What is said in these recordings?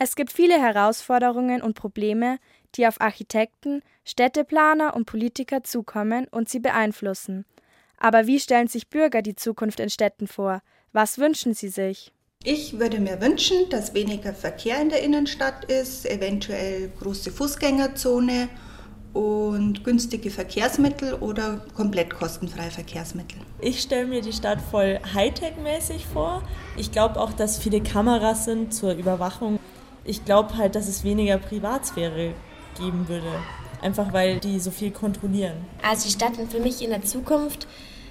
Es gibt viele Herausforderungen und Probleme, die auf Architekten, Städteplaner und Politiker zukommen und sie beeinflussen. Aber wie stellen sich Bürger die Zukunft in Städten vor? Was wünschen sie sich? Ich würde mir wünschen, dass weniger Verkehr in der Innenstadt ist, eventuell große Fußgängerzone und günstige Verkehrsmittel oder komplett kostenfreie Verkehrsmittel. Ich stelle mir die Stadt voll Hightech-mäßig vor. Ich glaube auch, dass viele Kameras sind zur Überwachung. Ich glaube halt, dass es weniger Privatsphäre geben würde, einfach weil die so viel kontrollieren. Also die Stadt für mich in der Zukunft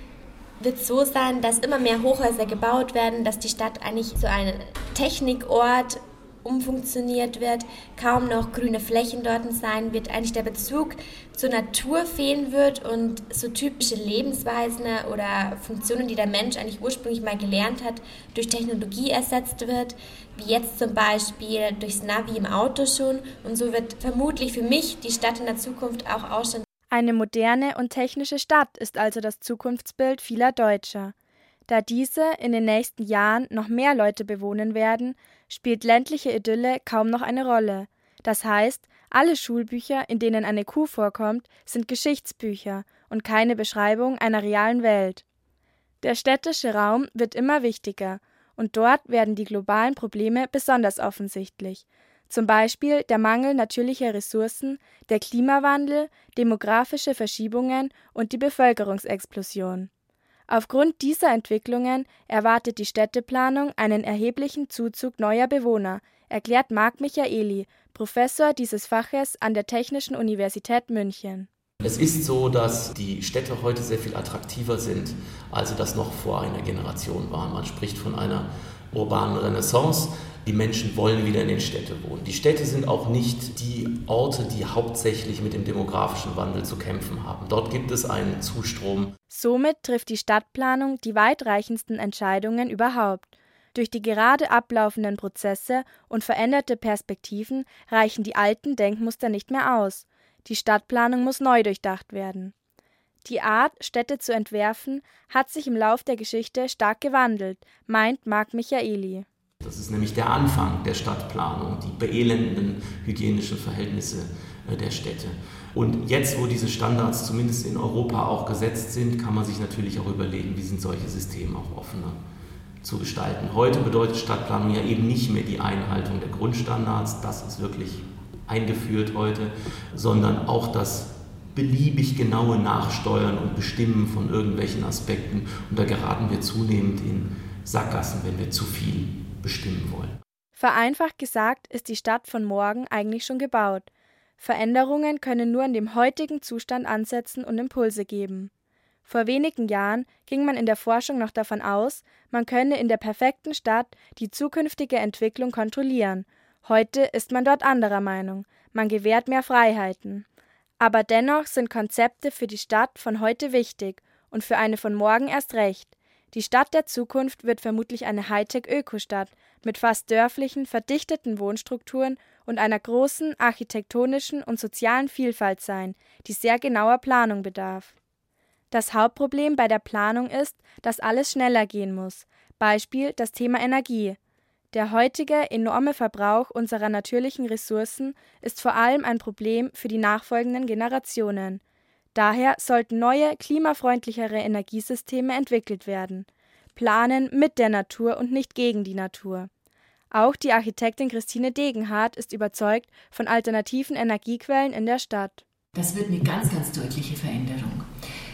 wird so sein, dass immer mehr Hochhäuser gebaut werden, dass die Stadt eigentlich zu einem Technikort umfunktioniert wird, kaum noch grüne Flächen dort sein wird, eigentlich der Bezug zur Natur fehlen wird und so typische Lebensweisen oder Funktionen, die der Mensch eigentlich ursprünglich mal gelernt hat, durch Technologie ersetzt wird, wie jetzt zum Beispiel durchs Navi im Auto schon, und so wird vermutlich für mich die Stadt in der Zukunft auch ausschauen. Eine moderne und technische Stadt ist also das Zukunftsbild vieler Deutscher. Da diese in den nächsten Jahren noch mehr Leute bewohnen werden, spielt ländliche Idylle kaum noch eine Rolle. Das heißt, alle Schulbücher, in denen eine Kuh vorkommt, sind Geschichtsbücher und keine Beschreibung einer realen Welt. Der städtische Raum wird immer wichtiger und dort werden die globalen Probleme besonders offensichtlich. Zum Beispiel der Mangel natürlicher Ressourcen, der Klimawandel, demografische Verschiebungen und die Bevölkerungsexplosion. Aufgrund dieser Entwicklungen erwartet die Städteplanung einen erheblichen Zuzug neuer Bewohner, erklärt Marc Michaeli, Professor dieses Faches an der Technischen Universität München. Es ist so, dass die Städte heute sehr viel attraktiver sind, als das noch vor einer Generation war. Man spricht von einer urbanen Renaissance. Die Menschen wollen wieder in den Städten wohnen. Die Städte sind auch nicht die Orte, die hauptsächlich mit dem demografischen Wandel zu kämpfen haben. Dort gibt es einen Zustrom. Somit trifft die Stadtplanung die weitreichendsten Entscheidungen überhaupt. Durch die gerade ablaufenden Prozesse und veränderte Perspektiven reichen die alten Denkmuster nicht mehr aus. Die Stadtplanung muss neu durchdacht werden. Die Art, Städte zu entwerfen, hat sich im Lauf der Geschichte stark gewandelt, meint Marc Michaeli. Das ist nämlich der Anfang der Stadtplanung, die beelendenden hygienischen Verhältnisse der Städte. Und jetzt, wo diese Standards zumindest in Europa auch gesetzt sind, kann man sich natürlich auch überlegen, wie sind solche Systeme auch offener zu gestalten. Heute bedeutet Stadtplanung ja eben nicht mehr die Einhaltung der Grundstandards, das ist wirklich eingeführt heute, sondern auch das beliebig genaue Nachsteuern und Bestimmen von irgendwelchen Aspekten. Und da geraten wir zunehmend in Sackgassen, wenn wir zu viel bestimmen wollen. Vereinfacht gesagt ist die Stadt von morgen eigentlich schon gebaut. Veränderungen können nur in dem heutigen Zustand ansetzen und Impulse geben. Vor wenigen Jahren ging man in der Forschung noch davon aus, man könne in der perfekten Stadt die zukünftige Entwicklung kontrollieren. Heute ist man dort anderer Meinung. Man gewährt mehr Freiheiten. Aber dennoch sind Konzepte für die Stadt von heute wichtig und für eine von morgen erst recht. Die Stadt der Zukunft wird vermutlich eine Hightech-Ökostadt mit fast dörflichen, verdichteten Wohnstrukturen und einer großen architektonischen und sozialen Vielfalt sein, die sehr genauer Planung bedarf. Das Hauptproblem bei der Planung ist, dass alles schneller gehen muss. Beispiel das Thema Energie. Der heutige enorme Verbrauch unserer natürlichen Ressourcen ist vor allem ein Problem für die nachfolgenden Generationen. Daher sollten neue, klimafreundlichere Energiesysteme entwickelt werden. Planen mit der Natur und nicht gegen die Natur. Auch die Architektin Christine Degenhardt ist überzeugt von alternativen Energiequellen in der Stadt. Das wird eine ganz, ganz deutliche Veränderung.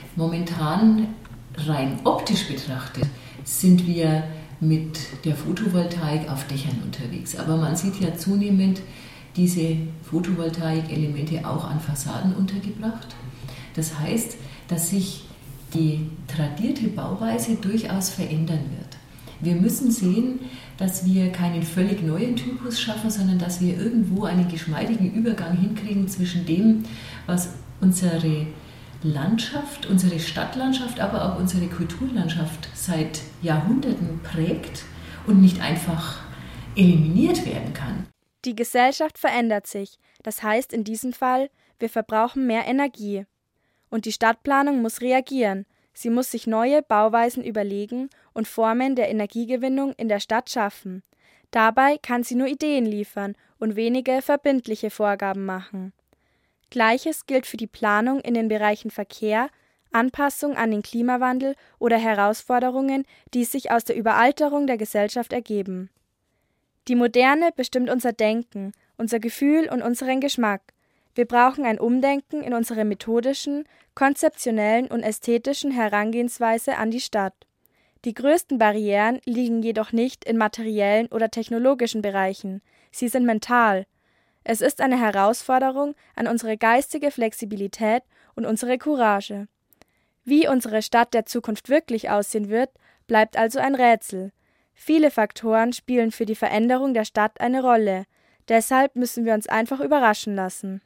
Momentan, rein optisch betrachtet, sind wir mit der Photovoltaik auf Dächern unterwegs. Aber man sieht ja zunehmend diese Photovoltaik-Elemente auch an Fassaden untergebracht. Das heißt, dass sich die tradierte Bauweise durchaus verändern wird. Wir müssen sehen, dass wir keinen völlig neuen Typus schaffen, sondern dass wir irgendwo einen geschmeidigen Übergang hinkriegen zwischen dem, was unsere Landschaft, unsere Stadtlandschaft, aber auch unsere Kulturlandschaft seit Jahrhunderten prägt und nicht einfach eliminiert werden kann. Die Gesellschaft verändert sich. Das heißt in diesem Fall, wir verbrauchen mehr Energie. Und die Stadtplanung muss reagieren. Sie muss sich neue Bauweisen überlegen und Formen der Energiegewinnung in der Stadt schaffen. Dabei kann sie nur Ideen liefern und wenige verbindliche Vorgaben machen. Gleiches gilt für die Planung in den Bereichen Verkehr, Anpassung an den Klimawandel oder Herausforderungen, die sich aus der Überalterung der Gesellschaft ergeben. Die Moderne bestimmt unser Denken, unser Gefühl und unseren Geschmack. Wir brauchen ein Umdenken in unserer methodischen, konzeptionellen und ästhetischen Herangehensweise an die Stadt. Die größten Barrieren liegen jedoch nicht in materiellen oder technologischen Bereichen, sie sind mental. Es ist eine Herausforderung an unsere geistige Flexibilität und unsere Courage. Wie unsere Stadt der Zukunft wirklich aussehen wird, bleibt also ein Rätsel. Viele Faktoren spielen für die Veränderung der Stadt eine Rolle, deshalb müssen wir uns einfach überraschen lassen.